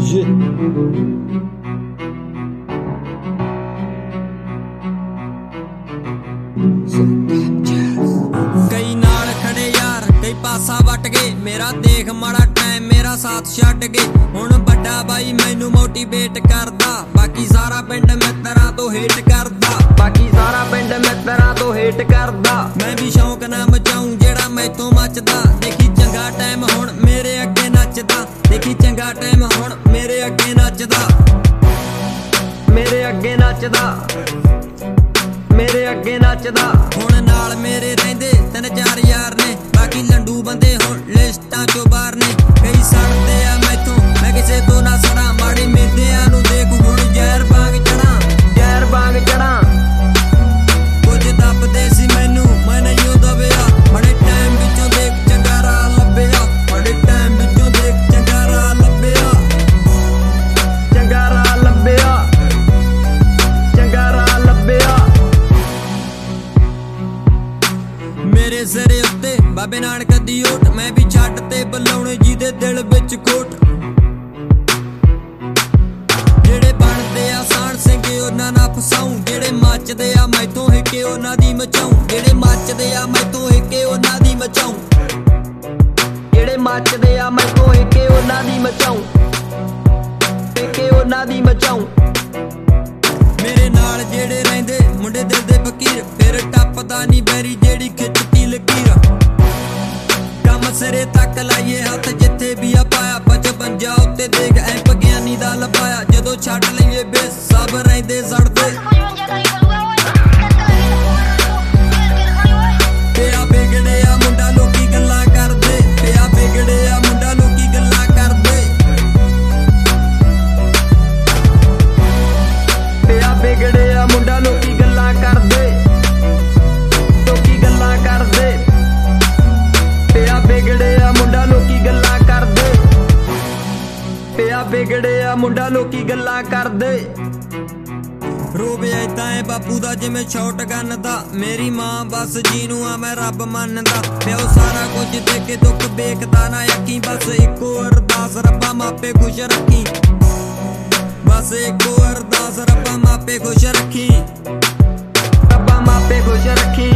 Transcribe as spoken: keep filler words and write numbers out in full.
shit. कई नाल खड़े यार कई पासा वट गए, मेरा देख माड़ा टाइम मेरा साथ छड्ड गए। हुण बड़ा भाई मैनू मोटिवेट करदा, बाकी सारा पिंड मित्तरां तो हेट करदा, बाकी सारा पिंड मित्तरां तो हेट करदा। मैं भी शौक ना मचाऊं जेड़ा मैथों मचदा, देखी चंगा टाइम हुण मेरे अगे नचदा, देखी चंगा टाइम हुण मेरे अगे नचदा, मेरे अगे नचदा, मेरे अगे नचदा। हुण नाल मेरे रहिंदे तीन चार यार ने, बाकी लंडू बंदे हुण लिस्टां चों बाहर ने। कई सड़दे आ मैथों मैं किसे तो ना सड़ा, माड़े मेदियां नूं देख हुण जहर वांग चढ़ा, जहर वांग चढ़ा। कुछ दबदे सी मैनू मैं नहीं दबिया, बड़े टाइम विचों देख चंगा राह लभ्या, बड़े टाइम विचों देख चंगा राह लभ्या, चंगा राह लभ्या, चंगा राह लभ्या। मेरे सिरे उत्ते बाबे नानक दी ओट, मैं भी छड्ड ते बुलाउणे जिहदे दिल विच खोट। जेड़े बनदे आ साण सिंगे उन्हां ना फसाऊं, जेड़े मचदे आ मैथों हिके उन्हां दी मचाऊं, जेड़े मचदे आ मैथों हिके उन्हां दी मचाऊं, जेड़े मचदे आ मैथों हिके उन्हां दी मचाऊं, हिके उन्हां दी मचाऊं। मेरे नाल जेड़े रहिंदे मुंडे दिल दे फकीर, फिर टपदा नी बैरी जेड़ी खिचती लकीर। कम सिरे तक लाइए हथ जिथे भी आ पाया, पचवंजा उत्ते देख ऐप ज्ञानी दा लपाया। जदों छड्ड लईए बेस सब रहिंदे सड़दे, पिया बिगड़े आ मुंडा लोकी गल्लां करदे, पिया बिगड़े आ मुंडा लोकी गल्लां करदे, पिया बिगड़े आ मुंडा लोकी गल्लां करदे, लोकी गल्लां करदे, पिया बिगड़े आ मुंडा लोकी गल्लां करदे, पिया बिगड़े आ मुंडा लोकी गल्लां करदे। रोवे ऐदां ऐ बापू दा जिवें शॉट गन दा, मेरी मां बस जीनू आ मैं रब मनदा, प्यो सारा कुछ दे के दुख बेकदा ना अखीं, बस इक्को अरदास रब्बा मापे खुश रखी, बस इक्को अरदास रब्बा मापे खुश रखी, रब्बा मापे खुश रखी।